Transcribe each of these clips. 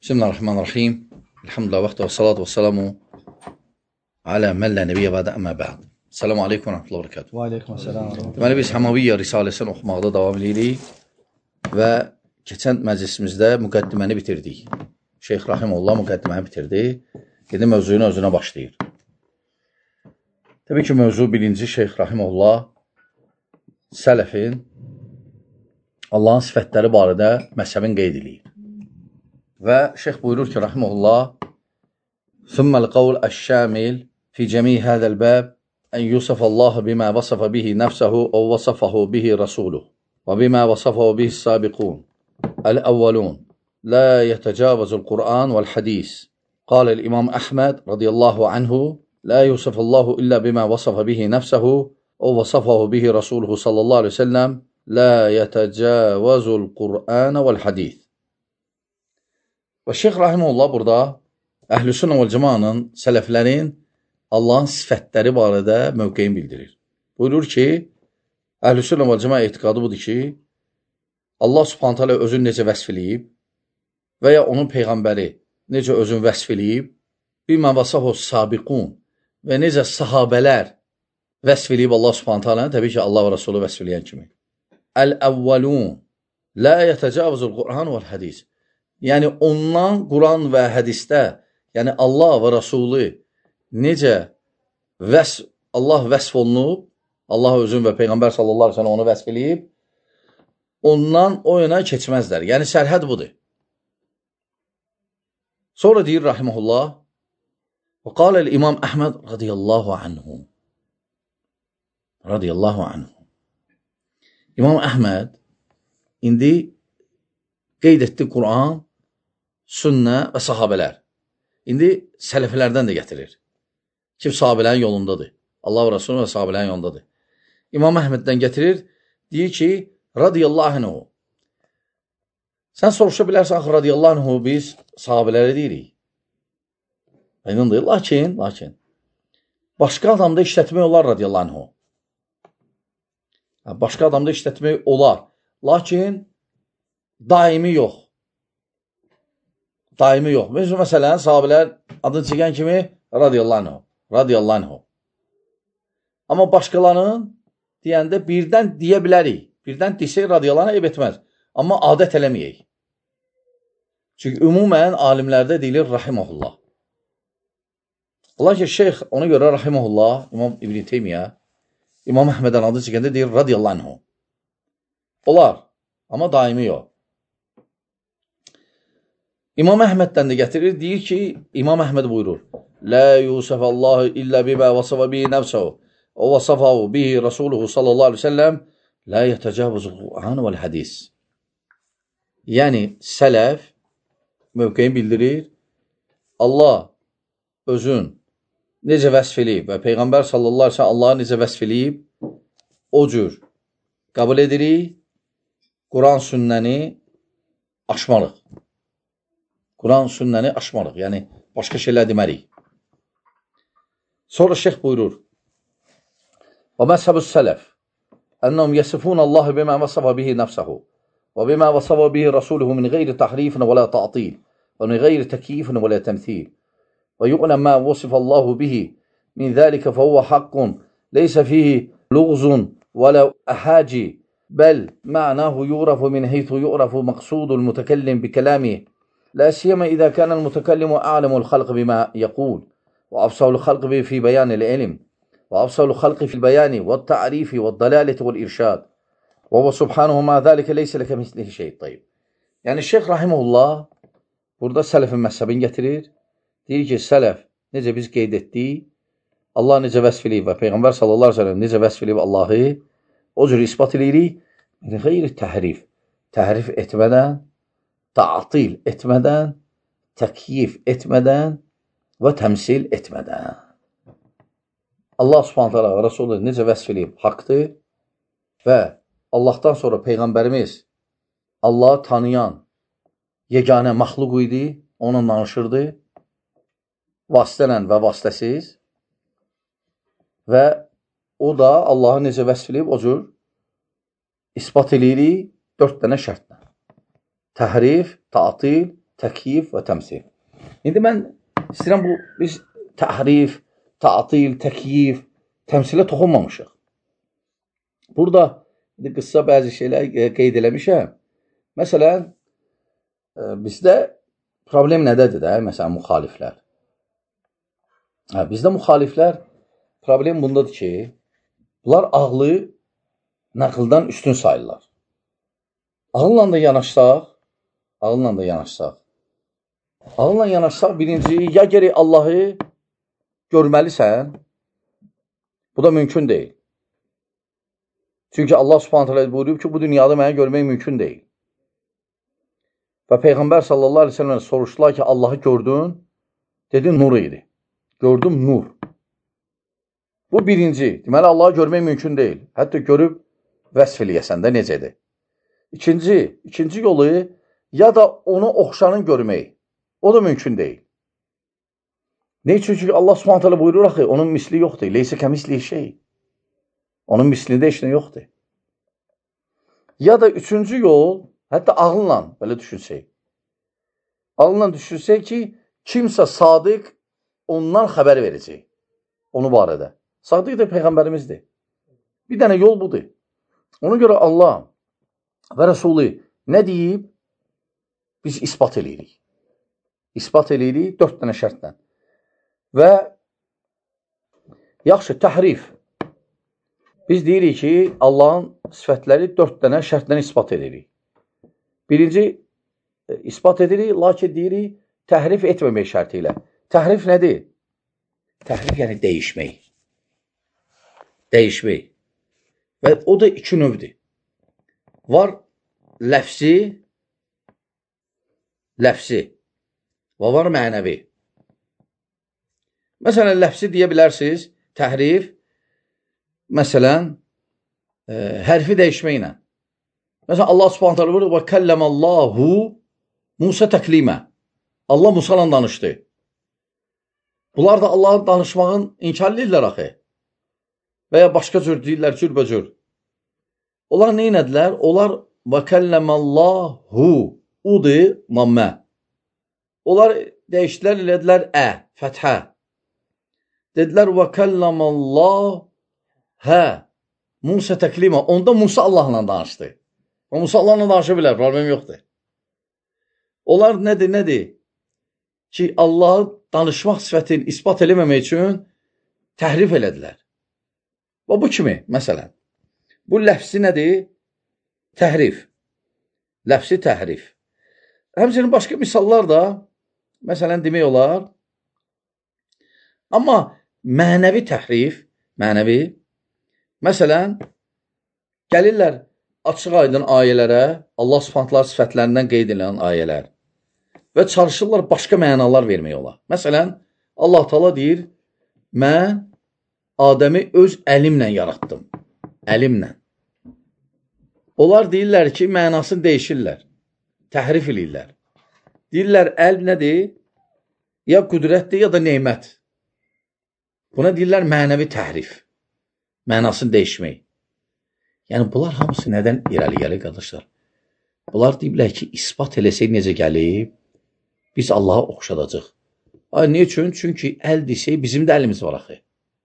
Bismillahirrahmanirrahim. Elhamdülillah və salatu və salamu alə mən lə nəbiyyə və də əmmə bə'd. Selamu aleykum və rəhmətullah və bərəkatuhu. Və aleykuməssəlam. Deməli, biz Həmaviyyə Risaləsini oxumaqda davam edirik və keçən məclisimizdə müqəddiməni bitirdik. Şeyx Rahimullah müqəddiməni bitirdi. Dedi, mövzuyun özünə başlayır. Təbii ki, mövzu birinci Şeyx Rahimullah sələfin Allahın sifətləri barədə məsəbin qeyd edir. Və şeyx buyurur ki, Rahimullah, ثم القول الشامل في جميع هذا الباب أن يوصف الله بما وصف به نفسه أو وصفه به رسوله وبما وصفه به السابقون الأولون لا يتجاوز القرآن والحديث. قال الإمام أحمد رضي الله عنه لا يوصف الله إلا بما وصف به نفسه أو وصفه به رسوله صلى الله عليه وسلم لا يتجاوز القرآن والحديث. Və Şeyx Rahimullah burada Əhlüsünnə və Cəmaənin, sələflərin Allahın sifətləri barədə mövqeyini bildirir. Buyurur ki, Əhlüsünnə və Cəmaə etiqadı budur ki, Allah Subhanahu taala özünü necə vəsf eləyib və ya onun peyğəmbəri necə özünü vəsf eləyib, bimə vəsahu sabiqun və necə sahabələr vəsf eləyib Allah Subhanahu taala, təbii ki, Allah və Rasulü vəsf eləyən kimi. Əl-əvvəlun la yətəcavuzul Qur'an vəl hədis. Yəni, ondan Quran və hədisdə, yəni Allah və Rasulü necə Allah vəsf olunub, Allah özün və Peyğəmbər sallallahu aleyhi ve sellem onu vəsf eləyib, ondan o yana keçməzlər. Yəni, sərhəd budur. Sonra deyir, Rahiməhullah, və qaləl İmam Əhməd radiyallahu anhu. İmam Əhməd indi qeyd etdi Quran, sünnə və sahabələr. İndi sələflərdən də gətirir. Kim sahabələrin yolundadır. Allah və Rasulü və sahabələrin yolundadır. İmam Əhməddən gətirir, deyir ki, radiyallahu anhu. Sən soruşa bilərsən, axı, radiyallahu anhu biz sahabələri deyirik. Aydındır. Lakin, başqa adamda işlətmək olar radiyallahu anhu. Başqa adamda işlətmək olar. Lakin, daimi yox. Məsələn, sahabələr adını çəkən kimi radiyallahu anhu. Amma başqalarının deyəndə birdən deyə bilərik. Birdən desək radiyallahu anhu eyb etməz. Amma adət eləməyək. Çünki ümumən alimlərdə deyilir rahiməhullah. Lakin şeyx ona görə rahiməhullah, İmam İbn Teymiyyə, İmam Əhmədən adını çəkəndə deyir radiyallahu anhu. Olar, amma daimi yox. İmam Əhməddən də gətirir, deyir ki, İmam Əhməd buyurur, Lə yusəfəllahu illə bimə vasafə bihi nəfsəhu, o vasafahu bihi Rasuluhu sallallahu aleyhi ve sellem, lə yətəcəvüzü Quran vəl hədis. Yəni, sələf mövqeyi bildirir, Allah özün necə vəsf eləyib və Peyğəmbər sallallahu aleyhi ve sellem Allahı necə vəsf eləyib, o cür qəbul edirik, Quran sünnəni aşmarıq. Quran sünnəni aşmarıq, yəni başqa şeylər demərik. Sonra şeyx buyurur, və məzhəbüs sələf, ənəhum yəsifun Allahı bimə vəsafə bihi nəfsəhu, və bimə vəsafə bihi rasuluhu min qeyri təhrifin və lə ta'til, və min qeyri təkifin və lə təmthil, və yu'ləm mə vəsifə Allahu bihi, min zəlikə fəhuvə haqqun, leysə fihi luğzun və lə əhəci, bəl mə'nahu yu'rafu min heythu yu'rafu məqsudul mütəkəllim bi kəlamihi, لا سيما إذا كان المتكلم أعلم الخلق بما يقول وأفصل الخلق في بيان العلم وأفصل الخلق في البيان والتعريف والضلالة والإرشاد وهو سبحانه ما ذلك ليس لك مثله شيء. طيب. Yəni Şeyx Rahimullah burada sələfin məzhəbini gətirir. Deyir ki, sələf necə biz qeyd etdik, Allah necə vəsf eləyib və Peyğəmbər sallallahu aleyhi ve sellem necə vəsf eləyib Allahı o cür ispat eləyirik. Qeyri təhrif etmədən, ta'til etmədən, təkyif etmədən və təmsil etmədən. Allah subhanət hələ və Rasulü necə vəsf eləyib haqdır və Allahdan sonra Peyğəmbərimiz Allahı tanıyan yeganə məxluq idi, onunla danışırdı, vasitələn və vasitəsiz və o da Allahı necə vəsf eləyib o cür ispat eləyirik 4 dənə şərtlə. Təhrif, ta'til, təkyif və təmsil. İndi mən istəyirəm biz təhrif, ta'til, təkyif, təmsilə toxunmamışıq. Burada qısa bəzi şeylər qeyd eləmişəm. Məsələn, bizdə problem nədədir də? Məsələn, müxaliflər. Bizdə müxaliflər problem bundadır ki, bunlar ağlı nəqldən üstün sayırlar. Ağılla da yanaşsaq, birinci, ya geri Allahı görməlisən, bu da mümkün deyil. Çünki Allah Subhanahu taala buyurub ki, bu dünyada məni görmək mümkün deyil. Və Peyğəmbər sallallahu aleyhi ve sellem soruşdular ki, Allahı gördün, dedi nur idi. Gördüm nur. Bu birinci. Deməli, Allahı görmək mümkün deyil. Hətta görüb vəsf eləyəsən də necədir? İkinci yolu ya da onu oxşarın görmək. O da mümkün deyil. Ne üçün? Çünki Allah Subhanahu taala buyurur axı, onun misli yoxdur. Leysə kəmisli şey. Onun mislində heç nə yoxdur. Ya da üçüncü yol, hətta ağılla belə düşünsək. Ağılla düşünsək ki, kimsə sadiq ondan xəbər verəcək. Onu barədə. Sadiq də Peyğəmbərimizdir. Bir dənə yol budur. Ona görə Allah və Rəsulü nə deyib? Biz ispat eləyirik. İspat eləyirik 4 dənə şərtlə. Və yaxşı, təhrif. Biz deyirik ki, Allahın sifətləri 4 dənə şərtlə ispat edirik. Birinci, ispat edirik, lakin deyirik, təhrif etməmək şərti ilə. Təhrif nədir? Təhrif yəni dəyişmək. Dəyişmək. Və o da 2 növdür. Var ləfsi və var mənəvi. Məsələn, ləfsi deyə bilərsiniz, təhrif, məsələn, hərfi dəyişməklə. Məsələn, Allah Subhanahu taala buyurur, və kəlləməllahu Musa təklimə. Allah Musa ilə danışdı. Bunlar da Allahın danışmağın inkar edirlər axı. Və ya başqa cür deyirlər, cürbəcür. Onlar nə inədilər? Onlar və kəlləməllahu udu mammə. Onlar dəyişdilər, elədilər fəthə. Dedilər və kəlləməllahu Musa təklimə. Onda Musa Allahla danışdı. Və Musa Allahla danışa bilər, problem yoxdur. Onlar nədir? Ki, Allahı danışmaq sifətini ispat eləməmək üçün təhrif elədilər. Və bu kimi, məsələn, bu ləfsi nədir? Təhrif. Ləfsi təhrif. Həmçinin başqa misallar da, məsələn, demək olar. Amma mənəvi təhrif, məsələn, gəlirlər açıq aydın ayələrə, Allah Subhanahu sifətlərindən qeyd edilən ayələr və çalışırlar başqa mənalar vermək olar. Məsələn, Allah Taala deyir, mən Adəmi öz əlimlə yaratdım. Əlimlə. Onlar deyirlər ki, mənasını dəyişirlər. Təhrif eləyirlər. Deyirlər, əl nədir? Ya qüdrətdir, ya da neymət. Buna deyirlər, mənəvi təhrif. Mənasını dəyişmək. Yəni, bunlar hamısı nədən irəli gəlir, qardaşlar? Bunlar deyirlər ki, ispat eləsək necə gəlib, biz Allaha oxşadacaq. Ne üçün? Çünki əl desək, bizim də əlimiz var axı.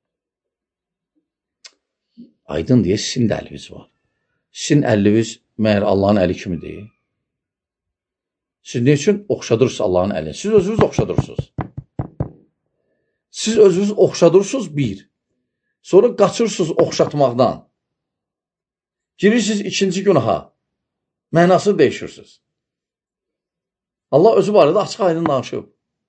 Aydın deyə, sizin də əliniz var. Sizin əliniz məhər Allahın əli kimidir? Siz ne üçün oxşadırsınız Allahın əlini? Siz özünüz oxşadırsınız. Siz özünüz oxşadırsınız bir. Sonra qaçırsınız oxşatmaqdan. Girirsiniz ikinci günaha. Mənasını dəyişirsiniz. Allah özü barədə açıq aydın danışıb.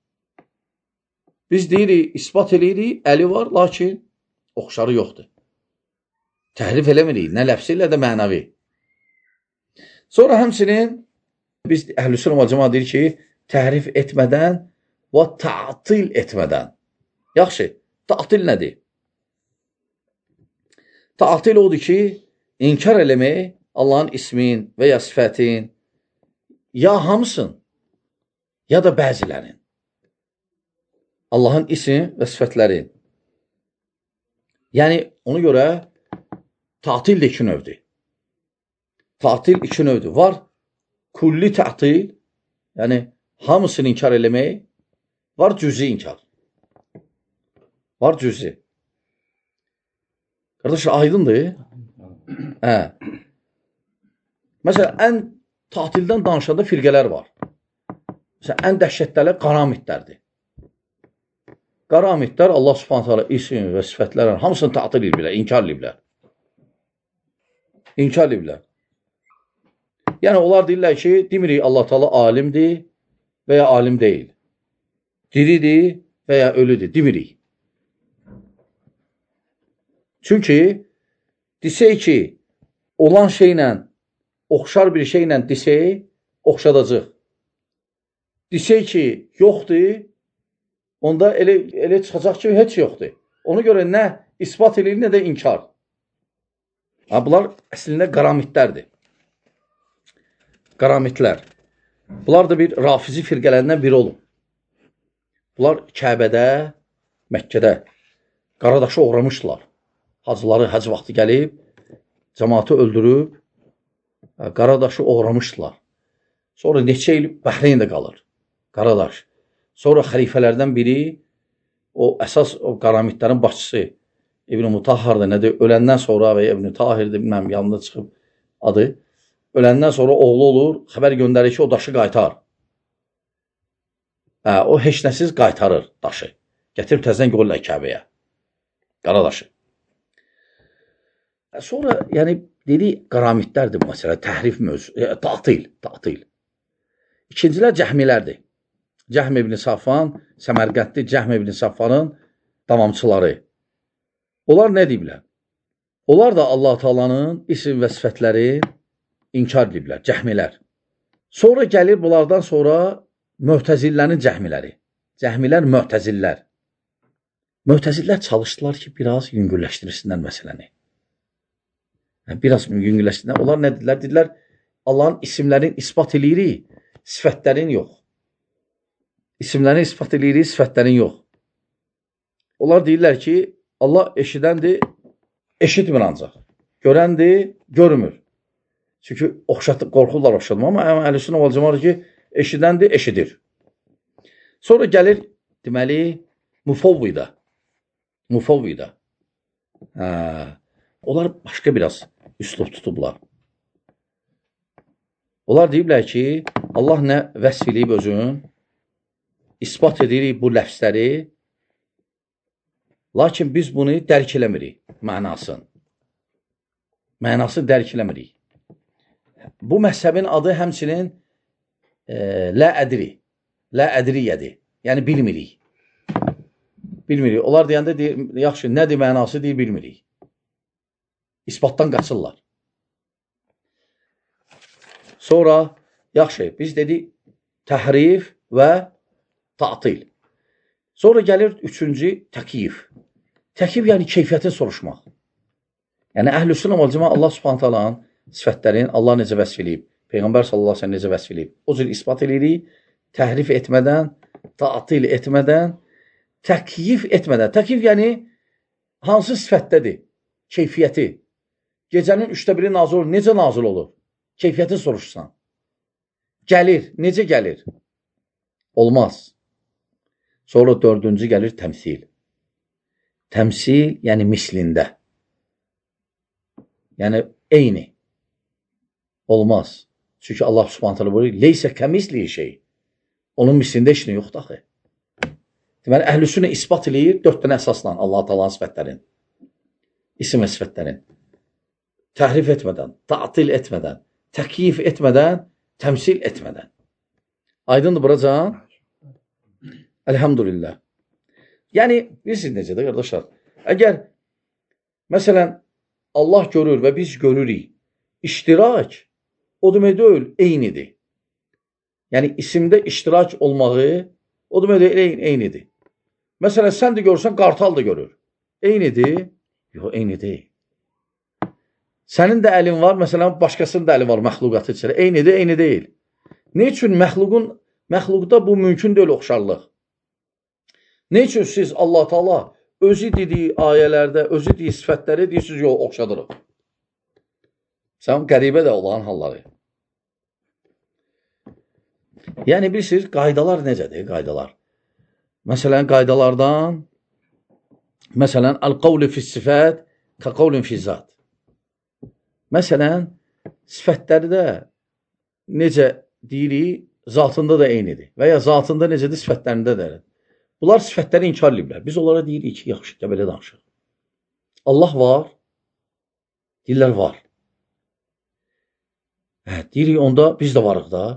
Biz deyirik, ispat eləyirik, əli var, lakin oxşarı yoxdur. Təhrif eləmirik, nə ləfsi ilə də mənəvi. Sonra həmçinin biz Əhlüsünnə və Cəmaət deyir ki, təhrif etmədən və ta'til etmədən. Yaxşı, ta'til nədir? Ta'til odur ki, inkar eləmək Allahın ismin və ya sifətin, ya hamısın, ya da bəzilərin. Allahın isim və sifətləri. Yəni, ona görə ta'til də 2 növdür. Ta'til 2 növdür. Var kulli ta'til, yəni hamısını inkar eləmək, var cüzi inkar. Var cüzi. Qardaşlar, aydındır. Məsələn, ən tatildən danışanda firqələr var. Məsələn, ən dəhşətləri qaramitlərdir. Qaramitlər Allah Subhanahu taala isim və sifətlərlə hamısını tatil ediblər, inkar ediblər. İnkar ediblər. Yəni, onlar deyirlər ki, demirik Allah Taala alimdir və ya alim deyil. Diridir və ya ölüdür, demirik. Çünki desək ki, olan şeylə, oxşar bir şeylə desək, oxşadacaq. Desək ki, yoxdur, onda elə çıxacaq ki, heç yoxdur. Ona görə nə ispat edir, nə də inkar. Bunlar əslində qaramitlərdir. Qaramitlər. Bunlar da bir rafizi firqələrindən biri olub. Bunlar Kəbədə, Məkkədə qaradaşı uğramışdılar. Hacıları həc vaxtı gəlib, cəmaatı öldürüb, qaradaşı uğramışdılar. Sonra neçə il Bəhreyndə qalır, qaradaş. Sonra xəlifələrdən biri, o əsas o qaramitlərin başçısı, İbn-i Mutahhar'da nədir? Öləndən sonra və İbn-i Tahir'dir, bilməm, yanında çıxıb adı. Öləndən sonra oğlu olur, xəbər göndərir ki, o daşı qaytar. O heç nəsiz qaytarır daşı. Gətirib təzdən qoyurlar Kəbəyə. Qaradaşı. Sonra, yəni, dedi, qaramitlərdir bu məsələ, təhrif mövzu, tatil. İkincilər cəhmilərdir. Cəhm ibn Safvan, Səmərqəndli Cəhm ibn Safvanın davamçıları. Onlar nə deyiblər? Onlar da Allah Taalanın isim və sifətləri inkar ediblər, cəhmilər. Sonra gəlir bunlardan sonra Möhtəzillərin cəhmiləri. Cəhmilər, Möhtəzillər. Möhtəzillər çalışdılar ki, biraz yüngülləşdirsinlər məsələni. Biraz yüngülləşdirsinlər. Onlar nə dedilər? Dedilər, Allahın isimlərini ispat eləyirik, sifətlərin yox. İsimlərini ispat eləyirik, sifətlərin yox. Onlar deyirlər ki, Allah eşidəndir, eşitmir ancaq. Görəndir, görmür. Çünki qorxurlar oxşadma, amma əhlüsünnə vəl cəmaət ki, eşidəndir, eşidir. Sonra gəlir, deməli, Mufavvida. Onlar başqa biraz üslub tutublar. Onlar deyiblər ki, Allah nə vəsf eləyib özün, ispat edirik bu ləfsləri, lakin biz bunu dərk eləmirik, mənasını. Mənasını dərk eləmirik. Bu məhzəbin adı həmçinin lə ədriyyədir. Yəni, bilmirik. Onlar deyəndə, yaxşı, nədir mənası deyir, bilmirik. İsbatdan qaçırlar. Sonra, yaxşı, biz dedik, təhrif və tatil. Sonra gəlir üçüncü, təkyif. Təkyif, yəni keyfiyyətin soruşmaq. Yəni, əhlüsünnə vəl cəmaət Allah Subhanahu taalanın sifətlərini Allah necə vəsf eləyib, Peyğəmbər sallallahu əleyhi və səlləm necə vəsf eləyib. O cür isbat eləyirik, təhrif etmədən, tatil etmədən, təkyif etmədən. Təkyif yəni hansı sifətdədir? Keyfiyyəti. Gecənin 1/3 nazil olur. Necə nazil olur? Keyfiyyəti soruşsan. Gəlir. Necə gəlir? Olmaz. Sonra dördüncü gəlir təmsil. Təmsil, yəni mislində. Yəni, eyni. Olmaz. Çünki Allah Subhanahu taala buyurur, leysə kəmislihi şey. Onun mislində işini yoxdur axı. Deməli, əhlüsünnə isbat eləyir 4 dənə əsasla Allah Taala'nın sifətlərini. İsim və sifətlərini. Təhrif etmədən, tatil etmədən, təkyif etmədən, təmsil etmədən. Aydındır buracan? Elhamdülillah. Yəni, bilirsiniz necədir, qardaşlar? Əgər, məsələn, Allah görür və biz görürük, iştirak, o demək deyil, eynidir. Yəni, isimdə iştirak olmağı, o demək deyil, eynidir. Məsələn, sən də görürsən, qartal da görür. Eynidir? Yox, eyni deyil. Sənin də əlin var, məsələn, başqasının da əli var məxluqatı içəri. Eynidir, eyni deyil. Ne üçün məxluqda bu mümkün deyil oxşarlıq? Ne üçün siz Allah Taala özü dediyi ayələrdə, özü dediyi sifətləri deyirsiniz, yox, oxşadırıq. Sən qəribə də olan halları. Yəni, bilirsiniz, qaydalar necədir? Qaydalar. Məsələn, qaydalardan, məsələn, əl-qavlu fis-sifət kə-qavlun fiz-zat. Məsələn, sifətlərdə necə deyirik, zatında da eynidir. Və ya zatında necədir, sifətlərində də. Bunlar sifətləri inkar ediblər. Biz onlara deyirik ki, yaxşı, belə danışıq. Allah var, deyirlər var. Deyirik, onda biz də varıq da.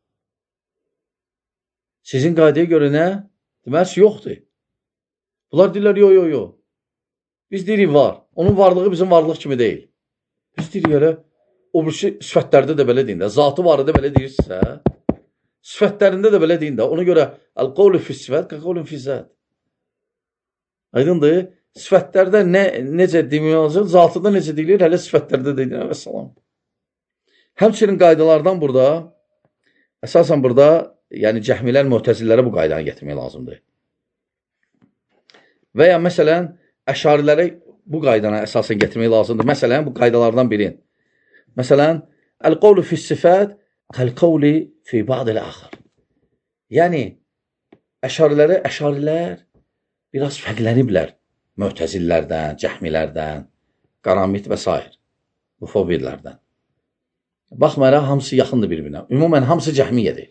Sizin qaydaya görə nə? Deməli, yoxdur. Bunlar deyirlər, yox. Biz deyirik, var. Onun varlığı bizim varlıq kimi deyil. Biz deyirik, elə, o birisi sifətlərdə də belə deyin də. Zatı varı da belə deyirsə, sifətlərində də belə deyin də. Ona görə, əl-qavlu fis-sifət kə-qavlun fiz-zat. Aydındır? Sifətlərdə necə demək olacaq, zatında necə deyilir, hələ sifətlərdə deyilir. Və salam. Həmçinin qaydalardan burada, əsasən burada, yəni cəhmilər, mütəzillərə bu qaydanı getirmək lazımdır. Və ya məsələn, əşarilərə bu qaydana əsasən getirmək lazımdır. Məsələn, bu qaydalardan birin. Məsələn, əl-qavlu fis-sifət kəl-qavli fi ba'dil-axar. Yəni, əşarilər biraz fərqləniblər. Mütəzillərdən, cəhmilərdən, qaramit və s. Mufavvillərdən. Baxmayaraq, hamısı yaxındır bir-birinə. Ümumən, hamısı cəhmiyyədir.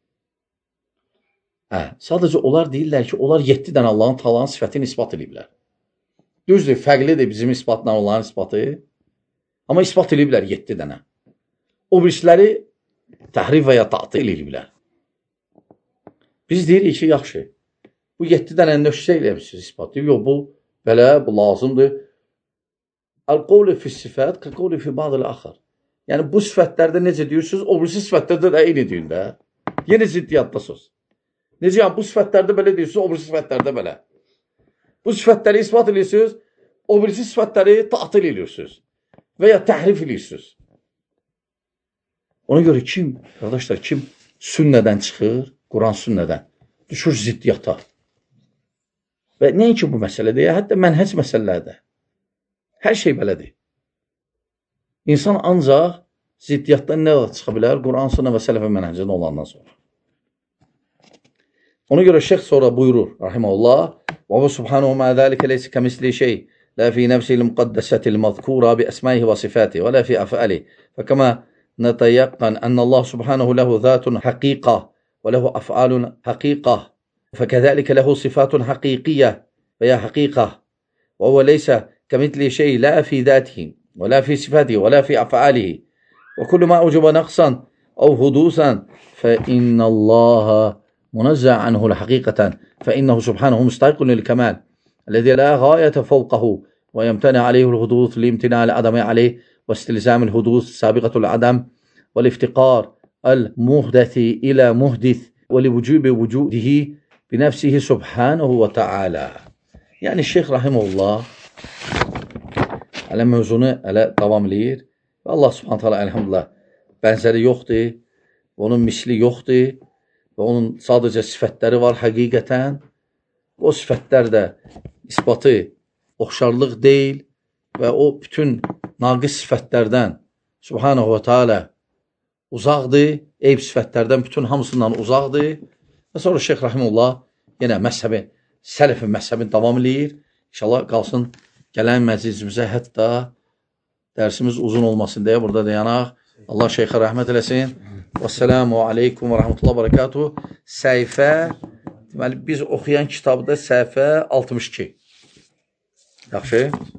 Sadəcə onlar deyirlər ki, onlar 7 dənə Allahın Taala'nın sifətini isbat ediblər. Düzdür, fərqlidir bizim isbatla onların isbatı. Amma isbat ediblər 7 dənə. O birisləri təhrif və ya ta'til ediblər. Biz deyirik ki, yaxşı, bu 7 dənə nöşsə eləmişsiniz isbat. Yox, bu belə, bu lazımdır. Əl-qavlu fis-sifət kə-qavli fi ba'dil-axar. Yəni, bu sifətlərdə necə deyirsiniz, o birisi sifətlərdə də eyni deyin də. Yenə ziddiyyatdasınız. Necə yəni, bu sifətlərdə belə deyirsiniz, o birisi sifətlərdə belə. Bu sifətləri ispat edirsiniz, o birisi sifətləri ta'til edirsiniz və ya təhrif edirsiniz. Ona görə kim, qardaşlar, kim sünnədən çıxır, Quran sünnədən, düşür ziddiyyata. Və nəinki bu məsələdir, ya, hətta mənhəc məsələlərdə. Hər şey belədir. İnsan ancaq ziddiyyatdan nə çıxa bilər? Quran sünnə və sələfə mənhəcində olandan sonra. Ona görə şeyx sonra buyurur, rahiməhullah, وَهُوَ سُبْحَانَهُ مَعَ ذَلِكَ لَيْسَ كَمِثْلِهِ شَيْءٌ لَا فِي نَفْسِهِ الْمُقَدَّسَةِ الْمَذْكُورَةِ بِأَسْمَائِهِ وَصِفَاتِهِ وَلَا فِي أَفْعَالِهِ فَكَمَا نتيقن أن الله سبحانه له ذات حقيقة وله أفعال حقيقة فكذلك له صفات حقيقية وهي حقيقة وهو ليس كمثله شيء لا في ذاته ولا في صفاته ولا في أفعاله وكل ما أوجب نقصا أو حدوثا فإن الله منزه عنه الحقيقة فإنه سبحانه مستحق للكمال الذي لا غاية فوقه ويمتنع عليه الحدوث لامتناع العدم عليه واستلزام الحدوث سابقة العدم والافتقار المحدث إلى محدث ولوجوب وجوده بنفسه سبحانه وتعالى. Yəni Şeyx rahimehullah hələ mövzunu hələ davam edir və Allah subhanahu taala elhamdülillah bənzəri yoxdur, onun misli yoxdur və onun sadəcə sifətləri var həqiqətən. O sifətlər də isbatı oxşarlıq deyil və o bütün naqis sifətlərdən subhanahu və teala uzaqdır, eyb sifətlərdən bütün hamısından uzaqdır. Və sonra Şeyx rahimehullah yenə məzhəbi, sələfi məzhəbini davam edir. İnşallah qalsın gələn məclisimizə, hətta dərsimiz uzun olmasın deyə burada dayanaq. Allah şeyxə rəhmət eləsin. Vəssalamu aleykum və rəhmətullah və bərəkatuhu. Səhifə, deməli biz oxuyan kitabda səhifə 62. Yaxşı.